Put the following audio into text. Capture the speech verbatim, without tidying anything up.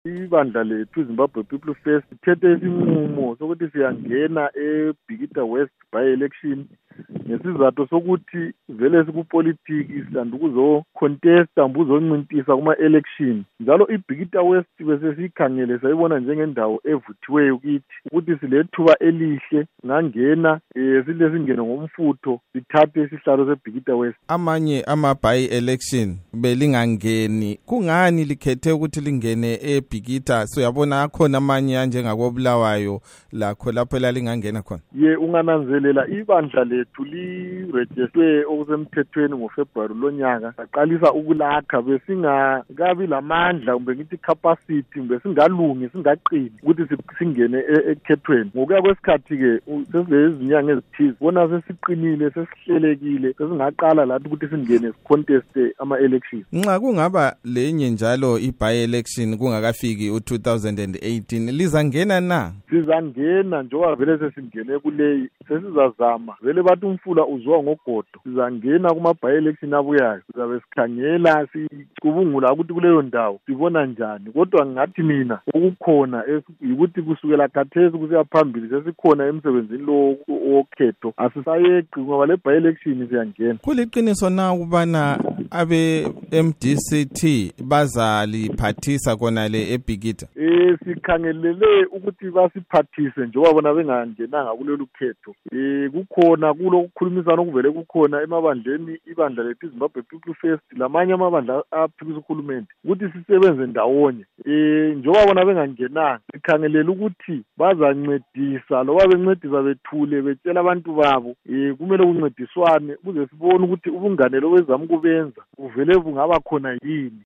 ibandla lethu Zimbabwe People First ithethe isinqumo sokuthi siyangena eBhikita West by election nesizathu sokuthi vele sikupolitiki sithanda ukuzo contesta mbuzoncintisa kuma election njalo iBhikita West bese sikhangele sayibona njengendawo evuthiweyo kithi ukuthi silethuba elihle ngangena eh sile singene ngomfutho sithathe isihlalo seBhikita West. Amanye ama by election belingangeni kungani likhethe ukuthi lingene eBhikita? So yabona khona amanye anjengakobulawayo lakho lapho lalingangena khona. Ye ungananzelela ibandla lethu li register okusemthethweni ngoFebruary lonyaka aqalisa ukulakha besingakabi lamandla kumbe ngithi capacity kumbe singalungi singaqini ukuthi singene ekhethweni. Ngokuya kwesikhathi ke sesilezinyanga ezithize bona sesiqinile sesihlelekile sesingaqala lathi ukuthi singene contest ama elections. Nxa kungaba lenye njalo i-by election kungakafiki u two thousand eighteen lizangena na? Sizangena njengoba vele sesingene kuleyi sesizazama vele bathi umfula uzwa ngogodo sizangena kuma by election abuyayo sizabe sikhangela sicubungula ukuthi kuleyo ndawo sibona njani kodwa ngathi mina ukukhona ukuthi kusukela khathesi kusiya phambili sesikhona emsebenzini lo wokhetho asisayeqi ngoba le by election siyangena. Kuliqiniso na ukubana abe M D C T bazaliphathisa kona le eBhikita? Eh sikhangelele ukuthi basiphathise njengoba bona bengangenanga kulolu khetho. Eh kukhona kulokukhulumisana okuvele kukhona emabandleni ibandla lethu Zimbabwe People First lamanye amabandla aphikisa uhulumende ukuthi sisebenze ndawonye. Eh njengoba bona bengangenanga sikhangelele ukuthi bazancedisa loba bencedisa bethule betshela abantu babo eh kumele kuncediswane kuze sibone ukuthi ubunganelo bezama kubenza uvele bungaba khona yini.